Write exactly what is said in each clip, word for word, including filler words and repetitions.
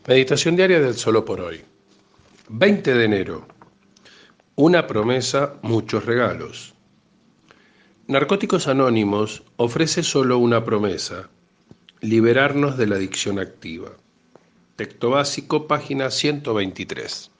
Meditación diaria del Solo por Hoy. veinte de enero. Una promesa, muchos regalos. Narcóticos Anónimos ofrece solo una promesa: liberarnos de la adicción activa. Texto básico, página ciento veintitrés.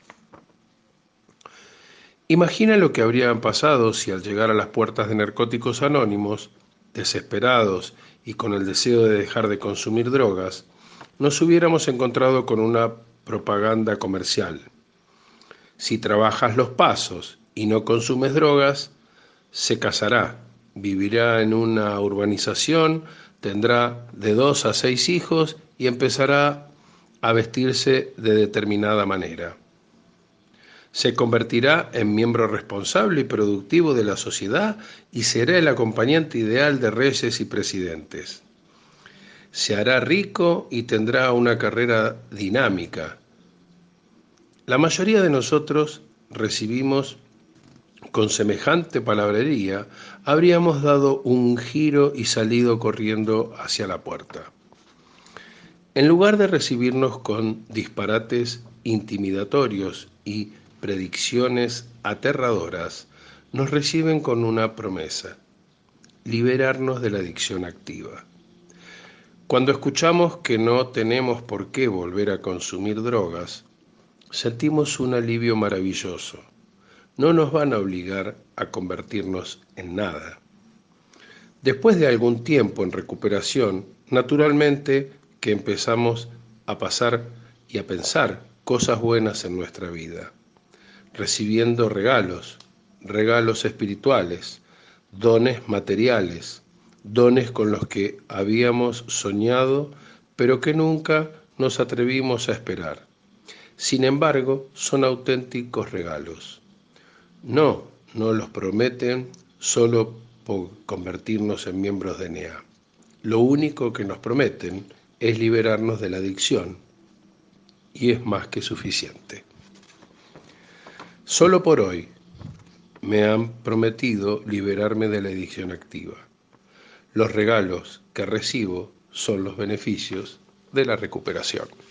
Imagina lo que habría pasado si al llegar a las puertas de Narcóticos Anónimos, desesperados y con el deseo de dejar de consumir drogas, nos hubiéramos encontrado con una propaganda comercial. Si trabajas los pasos y no consumes drogas, se casará, vivirá en una urbanización, tendrá de dos a seis hijos y empezará a vestirse de determinada manera. Se convertirá en miembro responsable y productivo de la sociedad y será el acompañante ideal de reyes y presidentes. Se hará rico y tendrá una carrera dinámica. La mayoría de nosotros recibimos con semejante palabrería, habríamos dado un giro y salido corriendo hacia la puerta. En lugar de recibirnos con disparates intimidatorios y predicciones aterradoras, nos reciben con una promesa: liberarnos de la adicción activa. Cuando escuchamos que no tenemos por qué volver a consumir drogas, sentimos un alivio maravilloso. No nos van a obligar a convertirnos en nada. Después de algún tiempo en recuperación, naturalmente que empezamos a pasar y a pensar cosas buenas en nuestra vida, recibiendo regalos, regalos espirituales, dones materiales, dones con los que habíamos soñado, pero que nunca nos atrevimos a esperar. Sin embargo, son auténticos regalos. No, no los prometen solo por convertirnos en miembros de N E A. Lo único que nos prometen es liberarnos de la adicción, y es más que suficiente. Solo por hoy me han prometido liberarme de la adicción activa. Los regalos que recibo son los beneficios de la recuperación.